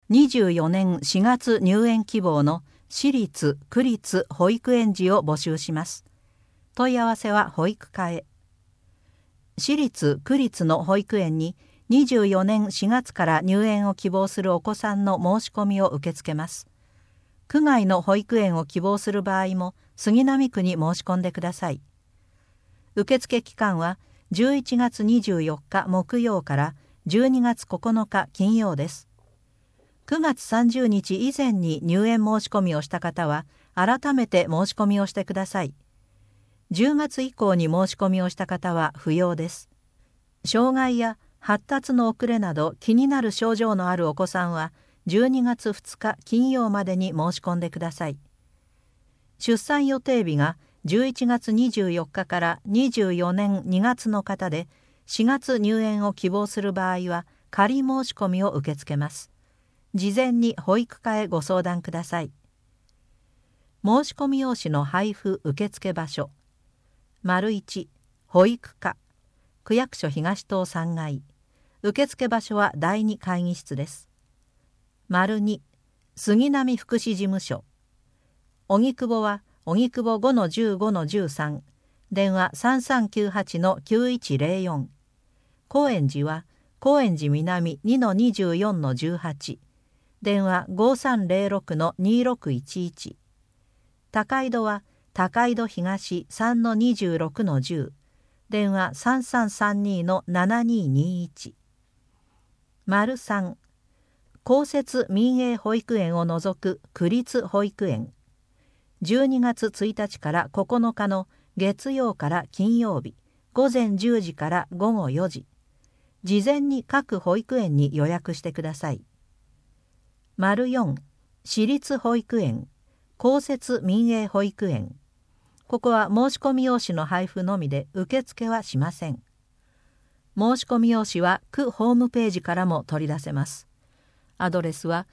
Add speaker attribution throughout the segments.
Speaker 1: 24年4月入園希望の私立・区立保育園児を募集します。問い合わせは保育課へ。私立・区立の保育園に24年4月から入園を希望するお子さんの申し込みを受け付けます。区外の保育園を希望する場合も杉並区に申し込んでください。受付期間は11月24日木曜から12月9日金曜です。9月30日以前に入園申し込みをした方は改めて申し込みをしてください。10月以降に申し込みをした方は不要です。障害や発達の遅れなど気になる症状のあるお子さんは12月2日金曜までに申し込んでください。出産予定日が11月24日から24年2月の方で4月入園を希望する場合は仮申し込みを受け付けます。事前に保育課へご相談ください。申し込み用紙の配布受付場所。1、保育課、区役所東棟3階。受付場所は第2会議室です。2、杉並福祉事務所。荻窪は荻窪 5-15-13、電話 3398-9104。高円寺は高円寺南 2-24-18、電話 5306-2611。高井戸は高井戸東 3-26-10、電話 3332-7221。3、公設民営保育園を除く区立保育園。12月1日から9日の月曜から金曜日、午前10時から午後4時。事前に各保育園に予約してください。4、私立保育園、公設民営保育園。ここは申し込み用紙の配布のみで受付はしません。申し込み用紙は区ホームページからも取り出せます。アドレスは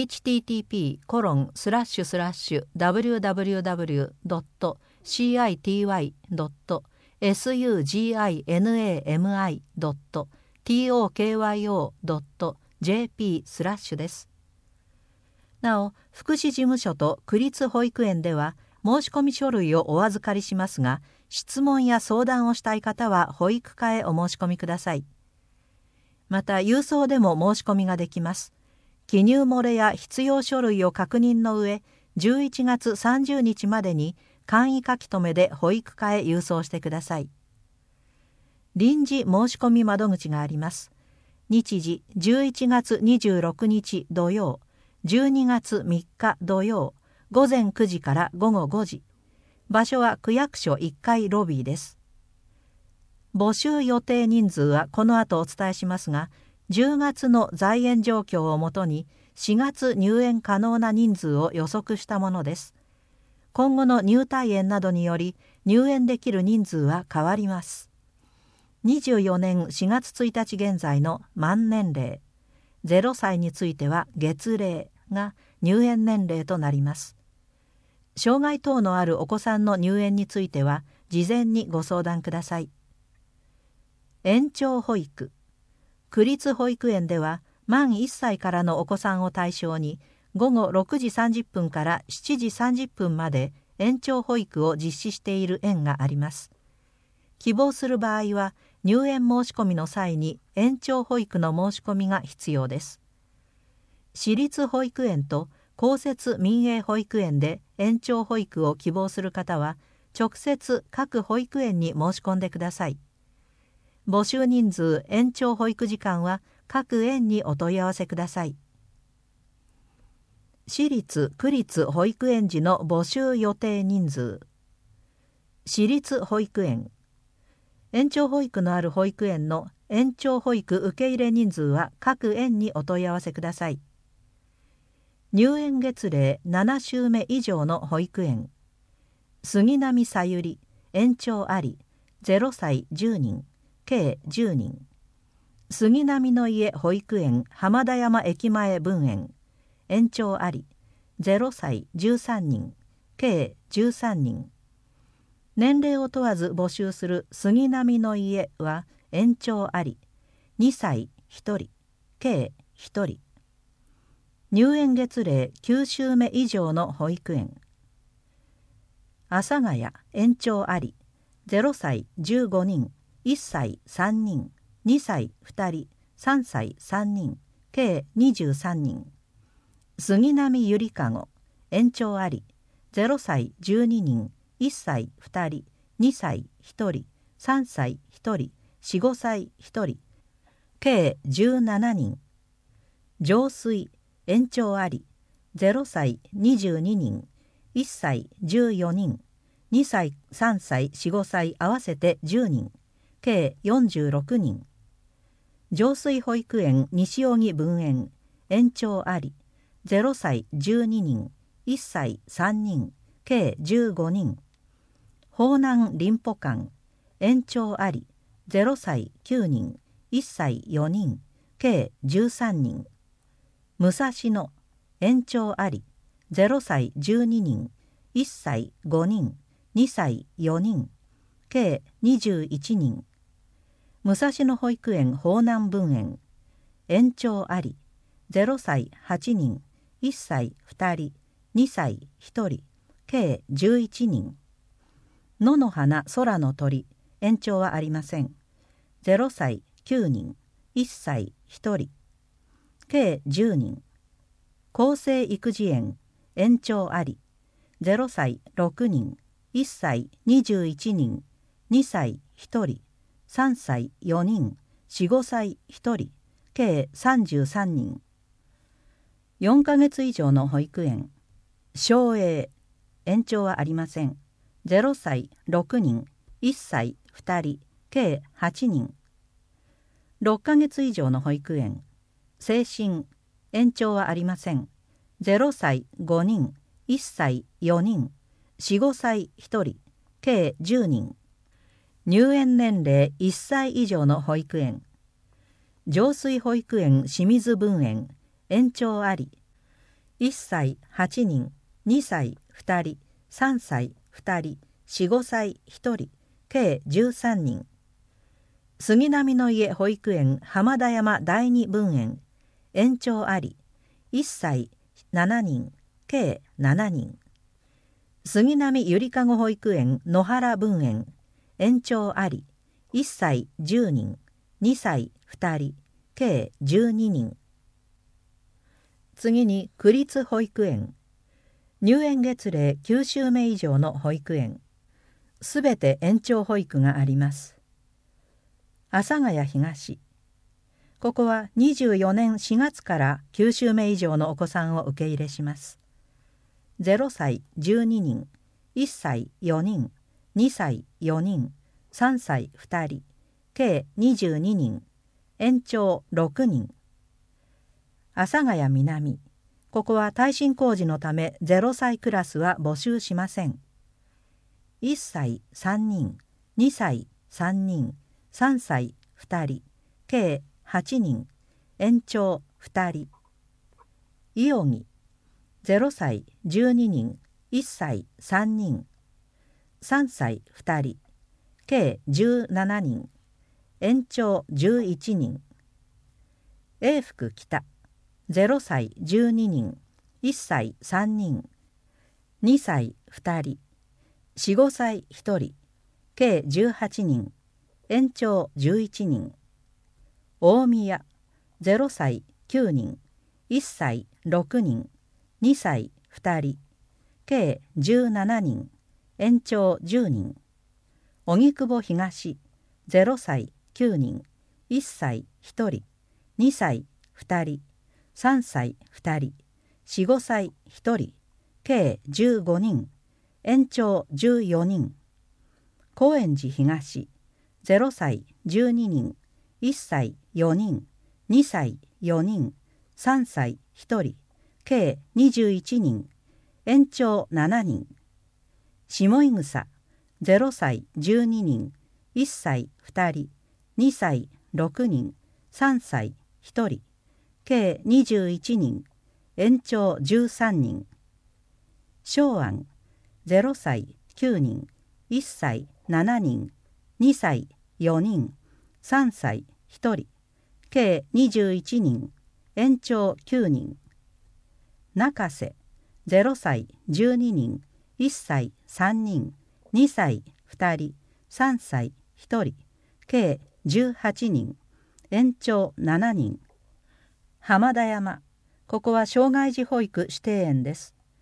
Speaker 1: http://www.citinami.tokyo.jp/ です。なお、福祉事務所と区立保育園では申し込み書類をお預かりしますが、質問や相談をしたい方は保育課へお申し込みください。また、郵送でも申し込みができます。記入漏れや必要書類を確認の上、11月30日までに簡易書き留めで保育課へ郵送してください。臨時申し込み窓口があります。日時11月26日土曜、12月3日土曜、午前9時から午後5時。場所は区役所1階ロビーです。募集予定人数はこの後お伝えしますが、10月の在園状況をもとに4月入園可能な人数を予測したものです。今後の入退園などにより入園できる人数は変わります。24年4月1日現在の満年齢、0歳については月齢が入園年齢となります。障害等のあるお子さんの入園については事前にご相談ください。延長保育。区立保育園では満1歳からのお子さんを対象に午後6時30分から7時30分まで延長保育を実施している園があります。希望する場合は入園申し込みの際に延長保育の申し込みが必要です。私立保育園と公設民営保育園で延長保育を希望する方は直接各保育園に申し込んでください。募集人数、延長保育時間は各園にお問い合わせください。私立・区立保育園児の募集予定人数。私立保育園。延長保育のある保育園の延長保育受け入れ人数は各園にお問い合わせください。入園月齢7週目以上の保育園。杉並さゆり、延長あり、0歳10人、計10人。杉並の家保育園浜田山駅前分園。延長あり、0歳13人、計13人。年齢を問わず募集する杉並の家は延長あり、2歳1人、計1人。 入園月齢9週目以上の保育園。阿佐ヶ谷延長あり、0歳15人、1歳3人、2歳2人、3歳3人、計23人。杉並ゆりかご延長あり、0歳12人、1歳2人、2歳1人、3歳1人、4、5歳1人、計17人。上水延長あり、0歳22人、1歳14人、2歳3歳4、5歳合わせて10人、計46人。上水保育園西荻分園延長あり、0歳12人、1歳3人、計15人。方南林保館延長あり、0歳9人、1歳4人、計13人。武蔵野延長あり、0歳12人、1歳5人、2歳4人、計21人。武蔵野保育園方南分園延長あり、0歳8人、1歳2人、2歳1人、計11人。野の花空の鳥延長はありません。0歳9人、1歳1人、計10人。厚生育児園延長あり、0歳6人、1歳21人、2歳1人、3歳4人、4、5歳1人、計33人。4ヶ月以上の保育園松栄延長はありません。0歳6人、1歳2人、計8人。6ヶ月以上の保育園清新延長はありません。0歳5人、1歳4人、4、5歳1人、計10人。入園年齢1歳以上の保育園上水保育園清水分園延長あり、1歳8人、2歳2人、3歳2人、4、5歳1人、計13人。杉並の家保育園浜田山第二分園延長あり、1歳7人、計7人。杉並ゆりかご保育園野原分園延長あり、1歳10人、2歳2人、計12人。次に区立保育園入園月齢9週目以上の保育園すべて延長保育があります。阿佐ヶ谷東ここは24年4月から9週目以上のお子さんを受け入れします。0歳12人、1歳4人、2歳4人、3歳2人、計22人、延長6人。阿佐ヶ谷南ここは耐震工事のため0歳クラスは募集しません。1歳3人、2歳3人、3歳2人、計8人、延長2人。伊予木0歳12人、1歳3人、3歳2人、計17人、延長11人。永福北0歳12人、1歳3人、2歳2人、4、5歳1人、計18人、延長11人。大宮0歳9人、1歳6人、2歳2人、計17人、延長10人。荻窪東0歳9人、1歳1人、2歳2人、3歳2人、4、5歳1人、計15人、延長14人。高円寺東0歳12人、1歳4人、2歳4人、3歳1人、計21人、延長7人。下井草0歳12人、1歳2人、2歳6人、3歳1人、計21人、延長13人。松庵0歳9人、1歳7人、2歳4人、3歳1人、計21人、延長9人。 中瀬0歳12人、1歳3人、2歳2人、3歳1人、計18人、延長7人。浜田山、ここは障害児保育指定園です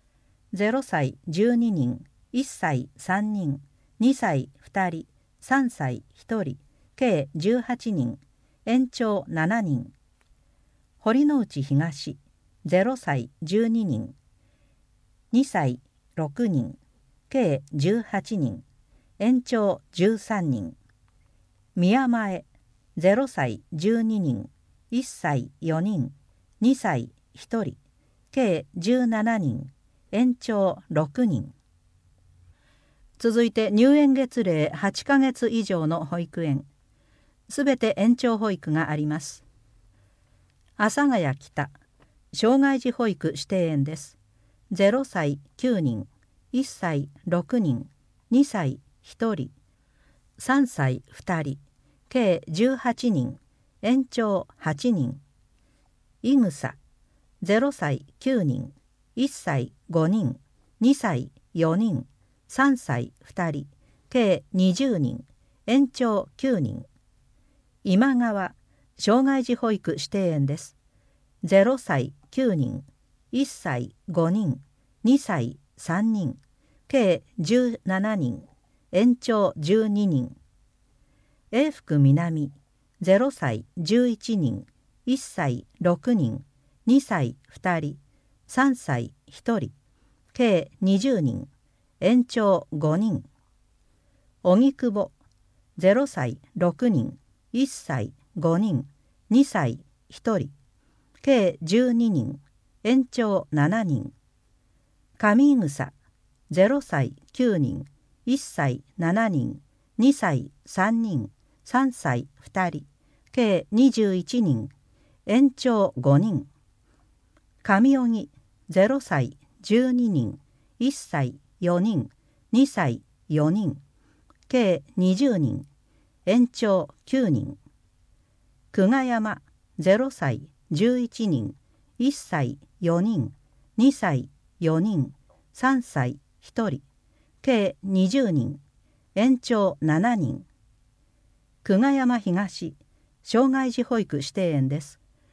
Speaker 1: 。0歳12人、1歳3人、2歳2人、3歳1人、計18人、延長7人。堀之内東、0歳12人、2歳6人、計18人、延長13人。宮前、0歳12人、1歳4人、2歳1人、計17人、延長6人。続いて入園月齢8ヶ月以上の保育園。すべて延長保育があります。阿佐ヶ谷北、障害児保育指定園です。0歳9人、1歳6人、2歳1人、3歳2人、計18人、延長8人。伊草、0歳9人、1歳5人、2歳4人、3歳2人、計20人、延長9人。今川、障害児保育指定園です。0歳9人、1歳5人、2歳3人、計17人、延長12人。永福南、0歳11人、1歳6人、2歳2人、3歳1人、計20人、延長5人。荻窪、0歳6人、1歳5人、2歳1人、計12人、延長7人。上草、0歳9人、1歳7人、2歳3人、3歳2人、計21人、延長5人。上荻、0歳12人、1歳4人、2歳4人、計20人、延長9人。久我山、0歳11人、1歳4人、2歳4人、3歳1人、計20人、延長7人。久我山東、障害児保育指定園です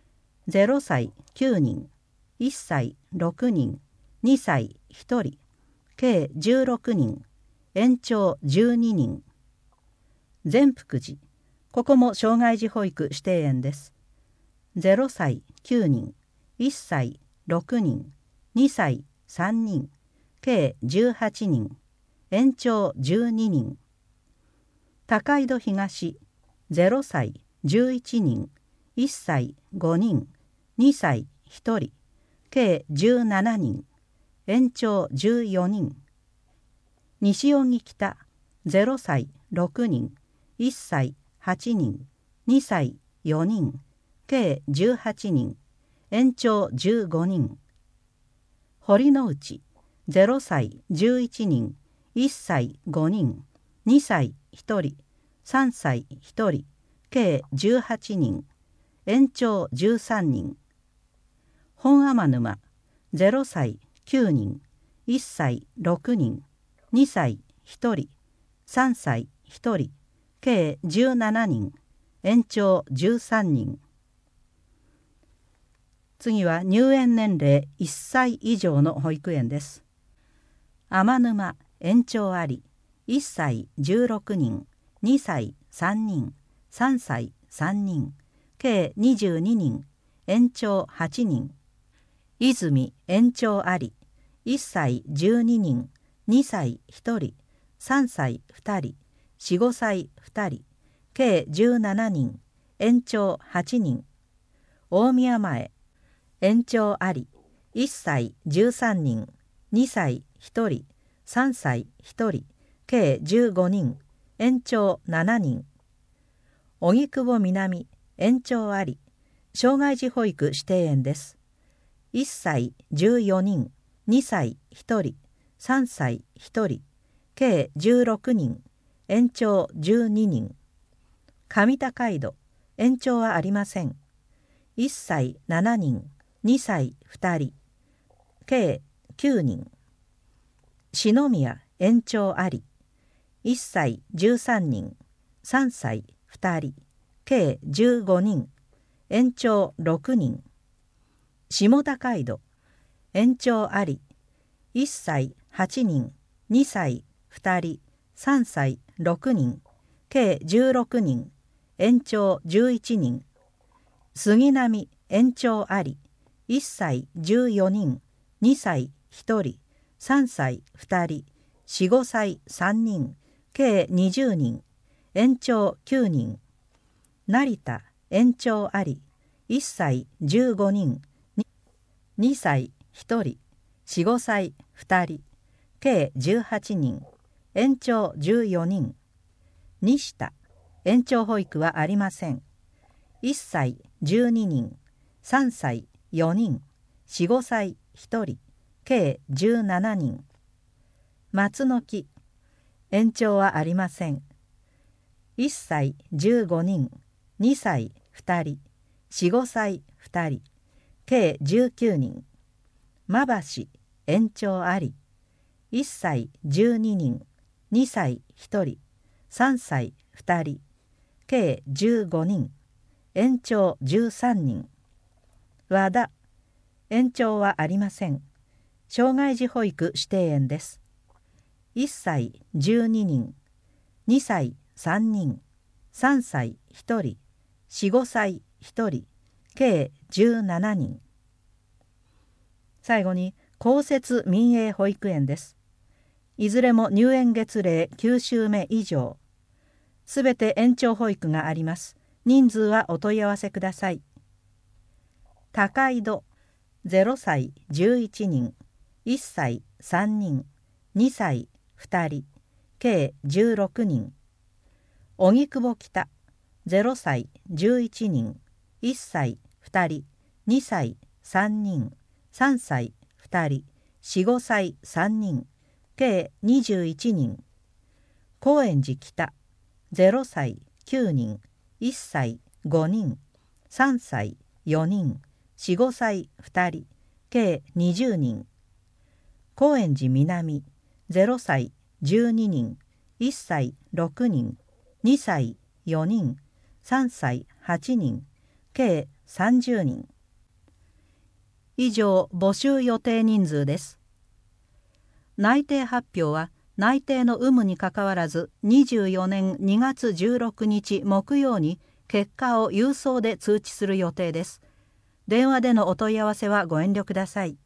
Speaker 1: 。0歳9人、1歳6人、2歳1人、計16人、延長12人。善福寺、ここも障害児保育指定園です。0歳9人、1歳6人、2歳3人、計18人、延長12人。高井戸東、0歳11人、1歳5人、2歳1人、計17人、延長14人。西荻北、0歳6人、1歳8人、2歳4人、計18人、延長15人。堀之内、0歳11人、1歳5人、2歳1人、3歳1人、計18人、延長13人。本天沼、0歳9人、1歳6人、2歳1人、3歳1人、計17人、延長13人。次は入園年齢1歳以上の保育園です。天沼、延長あり、1歳16人、2歳3人、3歳3人、計22人、延長8人。泉、延長あり、1歳12人、2歳1人、3歳2人、4、5歳2人、計17人、延長8人。大宮前、延長あり、1歳13人、2歳1人、3歳1人、計15人、延長7人。荻窪南、延長あり、障害児保育指定園です。1歳14人、2歳1人、3歳1人、計16人、延長12人。上高井戸、延長はありません。1歳7人、2歳2人、 計9人。篠宮延長あり、1歳13人、3歳2人、計15人、延長6人。下高井戸延長あり、1歳8人、2歳2人、3歳6人、計16人、延長11人。杉並延長あり、1歳14人、2歳1人、3歳2人、4、5歳3人、計20人、延長9人。成田延長あり、1歳15人、2歳1人、4、5歳2人、計18人、延長14人。西田延長保育はありません。1歳12人、3歳4人、4、5歳1人、計17人。松の木延長はありません。1歳15人、2歳2人、4、5歳2人、計19人。馬橋延長あり、1歳12人、2歳1人、3歳2人、計15人、延長13人。和田延長はありません。障害児保育指定園です。1歳12人、2歳3人、3歳1人、4、5歳1人、計17人。最後に公設民営保育園です。いずれも入園月齢9週目以上。すべて延長保育があります。人数はお問い合わせください。高井戸0歳11人、1歳3人、2歳2人、計16人。荻窪北0歳11人、1歳2人、2歳3人、3歳2人、4、5歳3人、計21人。高円寺北0歳9人、1歳5人、3歳4人、4、5歳2人、計20人。高円寺南0歳12人、1歳6人、2歳4人、3歳8人、計30人。以上、募集予定人数です。内定発表は内定の有無にかかわらず24年2月16日木曜に結果を郵送で通知する予定です。電話でのお問い合わせはご遠慮ください。